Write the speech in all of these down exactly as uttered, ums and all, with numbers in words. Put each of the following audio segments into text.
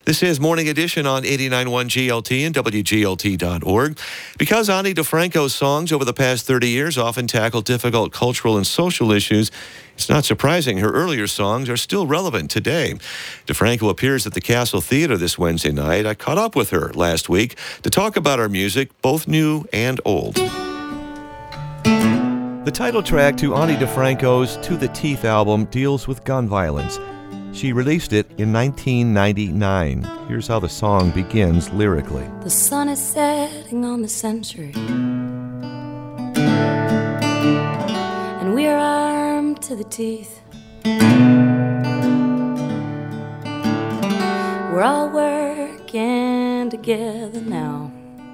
This is Morning Edition on eighty-nine point one G L T and W G L T dot org. Because Ani DiFranco's songs over the past thirty years often tackle difficult cultural and social issues, it's not surprising her earlier songs are still relevant today. DiFranco appears at the Castle Theater this Wednesday night. I caught up with her last week to talk about her music, both new and old. The title track to Ani DiFranco's To the Teeth album deals with gun violence. She released it in nineteen ninety-nine. Here's how the song begins lyrically. The sun is setting on the century, and we are armed to the teeth. We're all working together now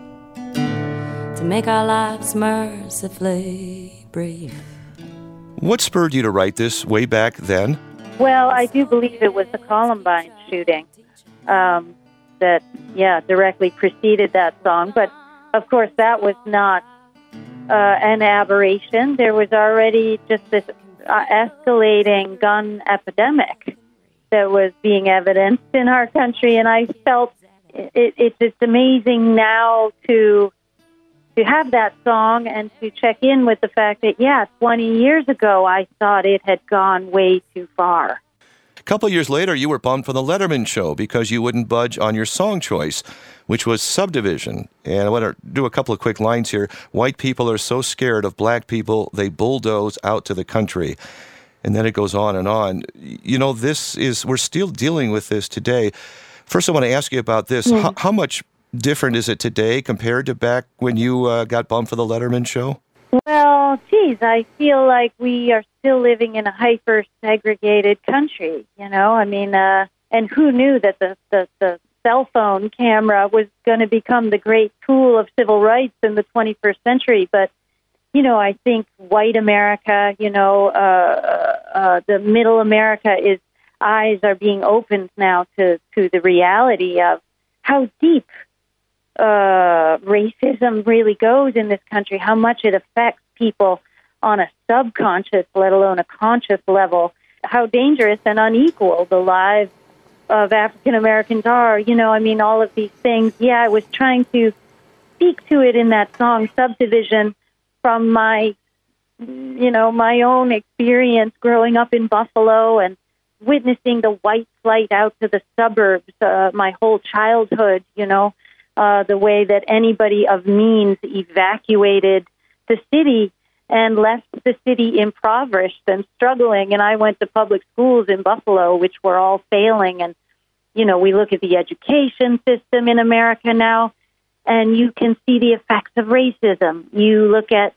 to make our lives mercifully brief. What spurred you to write this way back then? Well, I do believe it was the Columbine shooting um, that, yeah, directly preceded that song. But, of course, that was not uh, an aberration. There was already just this uh, escalating gun epidemic that was being evidenced in our country. And I felt it, it's just amazing now to to have that song and to check in with the fact that, yeah, twenty years ago, I thought it had gone way too far. A couple years later, you were bumped from the Letterman show because you wouldn't budge on your song choice, which was Subdivision. And I want to do a couple of quick lines here. White people are so scared of black people, they bulldoze out to the country. And then it goes on and on. You know, this is, we're still dealing with this today. First, I want to ask you about this. Mm. How, how much different is it today compared to back when you uh, got bumped for the Letterman show? Well, geez, I feel like we are still living in a hyper-segregated country, you know? I mean, uh, and who knew that the, the, the cell phone camera was going to become the great tool of civil rights in the twenty-first century? But, you know, I think white America, you know, uh, uh, the middle America, is eyes are being opened now to, to the reality of how deep Uh, racism really goes in this country, how much it affects people on a subconscious, let alone a conscious level, how dangerous and unequal the lives of African Americans are. You know, I mean, all of these things. Yeah, I was trying to speak to it in that song, Subdivision, from my, you know, my own experience growing up in Buffalo and witnessing the white flight out to the suburbs uh, my whole childhood, you know. Uh, the way that anybody of means evacuated the city and left the city impoverished and struggling. And I went to public schools in Buffalo, which were all failing. And, you know, we look at the education system in America now, and you can see the effects of racism. You look at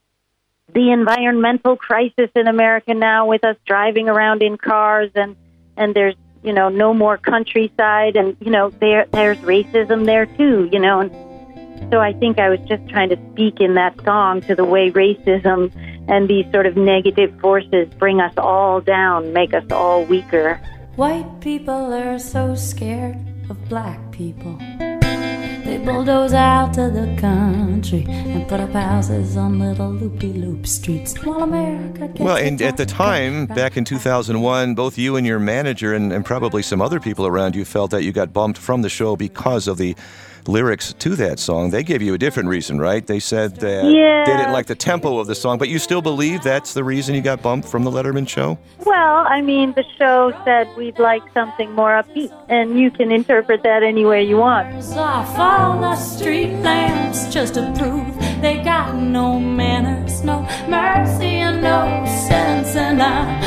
the environmental crisis in America now with us driving around in cars, and, and there's you know, no more countryside, and, you know, there there's racism there too, you know. And so I think I was just trying to speak in that song to the way racism and these sort of negative forces bring us all down, make us all weaker. White people are so scared of black people. They bulldoze out to the country and put up houses on little loopy-loop streets while America gets... Well, and at the time, back in two thousand one, both you and your manager and, and probably some other people around you felt that you got bumped from the show because of the lyrics to that song. They gave you a different reason, right? They said that yeah. they didn't like the tempo of the song, but you still believe that's the reason you got bumped from the Letterman show? Well, I mean, the show said we'd like something more upbeat, and you can interpret that any way you want. Off all the street lamps just to prove they got no manners, no mercy, and no sense. And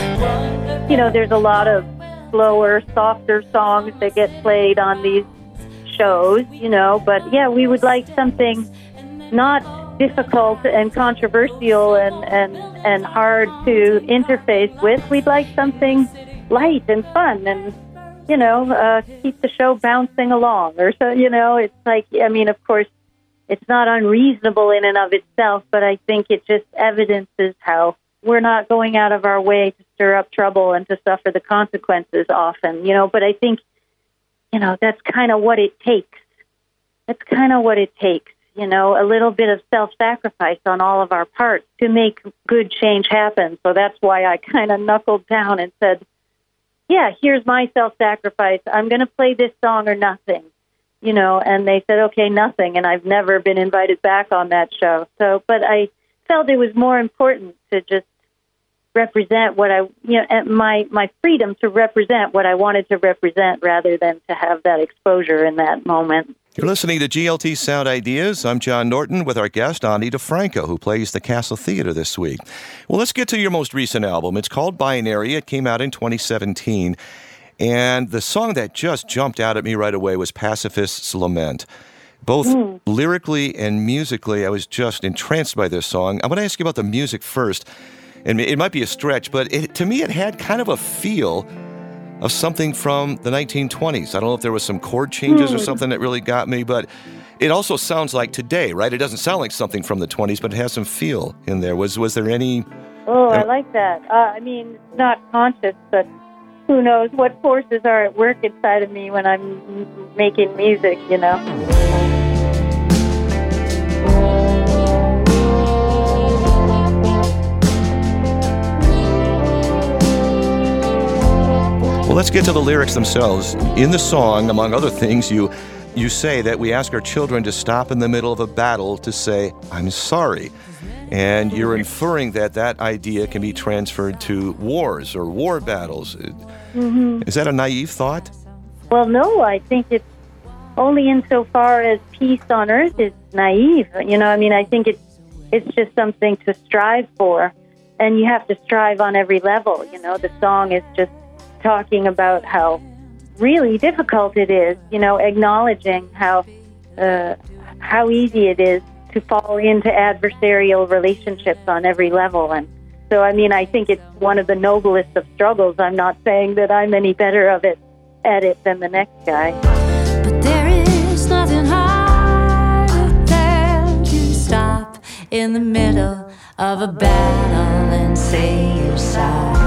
I, you know, there's a lot of slower, softer songs that get played on these shows, you know, but yeah, we would like something not difficult and controversial and, and, and hard to interface with. We'd like something light and fun and, you know, uh, keep the show bouncing along or so, you know, it's like, I mean, of course, it's not unreasonable in and of itself, but I think it just evidences how we're not going out of our way to stir up trouble and to suffer the consequences often, you know, but I think, you know, that's kind of what it takes. That's kind of what it takes, you know, a little bit of self-sacrifice on all of our parts to make good change happen. So that's why I kind of knuckled down and said, yeah, here's my self-sacrifice. I'm going to play this song or nothing, you know, and they said, okay, nothing, and I've never been invited back on that show. So, but I felt it was more important to just represent what I, you know, my, my freedom to represent what I wanted to represent rather than to have that exposure in that moment. You're listening to G L T Sound Ideas. I'm John Norton with our guest, Ani DeFranco, who plays the Castle Theater this week. Well, let's get to your most recent album. It's called Binary. It came out in twenty seventeen. And the song that just jumped out at me right away was Pacifist's Lament. Both mm. lyrically and musically, I was just entranced by this song. I want to ask you about the music first. And it might be a stretch, but it, to me it had kind of a feel of something from the nineteen twenties. I don't know if there was some chord changes mm. or something that really got me, but it also sounds like today, right? It doesn't sound like something from the twenties, but it has some feel in there. Was was there any... Oh, I like that. Uh, I mean, it's not conscious, but who knows what forces are at work inside of me when I'm making music, you know? Well, let's get to the lyrics themselves. In the song, among other things, you you say that we ask our children to stop in the middle of a battle to say, I'm sorry. And you're inferring that that idea can be transferred to wars or war battles. Mm-hmm. Is that a naive thought? Well, no, I think it's only insofar as peace on earth is naive. You know, I mean, I think it's, it's just something to strive for. And you have to strive on every level. You know, the song is just talking about how really difficult it is, you know, acknowledging how uh, how easy it is to fall into adversarial relationships on every level. And so, I mean, I think it's one of the noblest of struggles. I'm not saying that I'm any better of it at it than the next guy. But there is nothing harder than to stop in the middle of a battle and say you're sorry.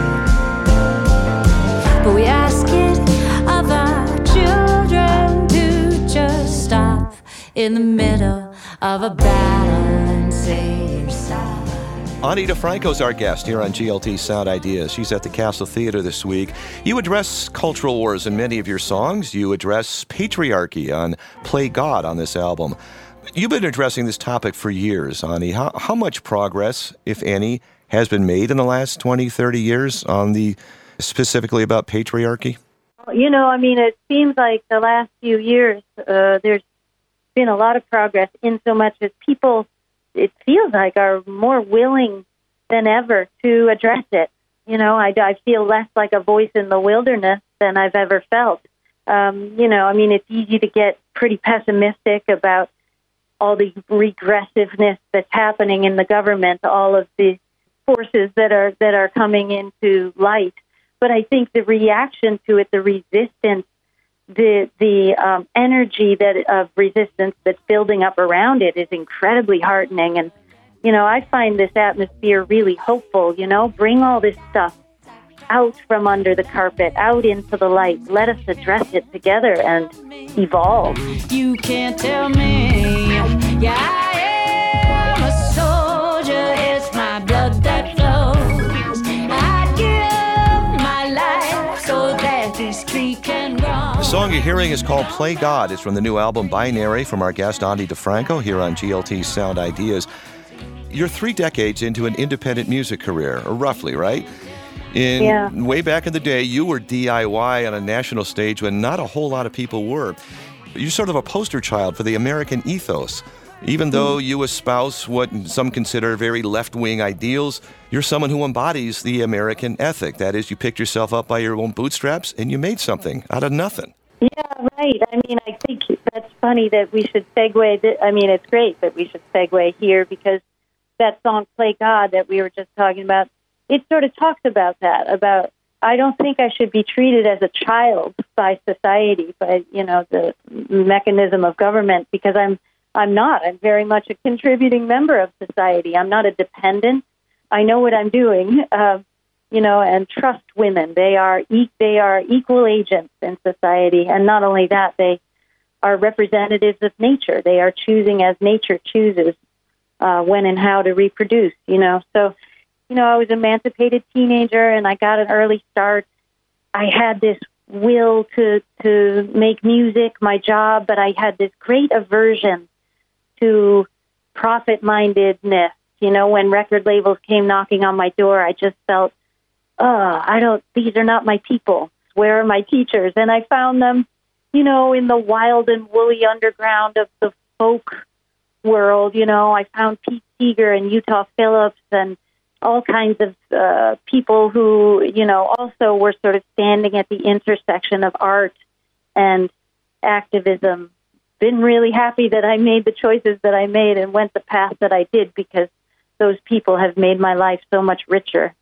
But we ask it of our children to just stop in the middle of a battle and say you're sorry. Ani DeFranco's our guest here on G L T Sound Ideas. She's at the Castle Theater this week. You address cultural wars in many of your songs. You address patriarchy on Play God on this album. You've been addressing this topic for years, Ani. How, how much progress, if any, has been made in the last twenty, thirty years on the specifically about patriarchy? You know, I mean, it seems like the last few years uh, there's been a lot of progress in so much as people, it feels like, are more willing than ever to address it. You know, I, I feel less like a voice in the wilderness than I've ever felt. Um, you know, I mean, it's easy to get pretty pessimistic about all the regressiveness that's happening in the government, all of the forces that are that are coming into light. But I think the reaction to it, the resistance, the the um, energy that of resistance that's building up around it is incredibly heartening. And, you know, I find this atmosphere really hopeful, you know, bring all this stuff out from under the carpet, out into the light. Let us address it together and evolve. You can't tell me, yeah, I am a soldier, it's my blood that flows. The song you're hearing is called Play God. It's from the new album Binary from our guest Ani DeFranco here on G L T Sound Ideas. You're three decades into an independent music career, or roughly, right? In yeah. Way back in the day, you were D I Y on a national stage when not a whole lot of people were. You're sort of a poster child for the American ethos. Even though you espouse what some consider very left-wing ideals, you're someone who embodies the American ethic. That is, you picked yourself up by your own bootstraps and you made something out of nothing. Yeah, right. I mean, I think that's funny that we should segue. Th- I mean, it's great that we should segue here because that song, Play God, that we were just talking about, it sort of talks about that, about I don't think I should be treated as a child by society, by, you know, the mechanism of government, because I'm I'm not. I'm very much a contributing member of society. I'm not a dependent. I know what I'm doing, uh, you know, and trust women. They are e- they are equal agents in society, and not only that, they are representatives of nature. They are choosing as nature chooses uh, when and how to reproduce, you know. So, you know, I was an emancipated teenager, and I got an early start I had this will to to make music my job, but I had this great aversion to profit-mindedness. You know, when record labels came knocking on my door, I just felt, oh, I don't, these are not my people. Where are my teachers? And I found them, you know, in the wild and woolly underground of the folk world. You know, I found Pete Seeger and Utah Phillips and all kinds of uh, people who, you know, also were sort of standing at the intersection of art and activism. Been really happy that I made the choices that I made and went the path that I did, because those people have made my life so much richer.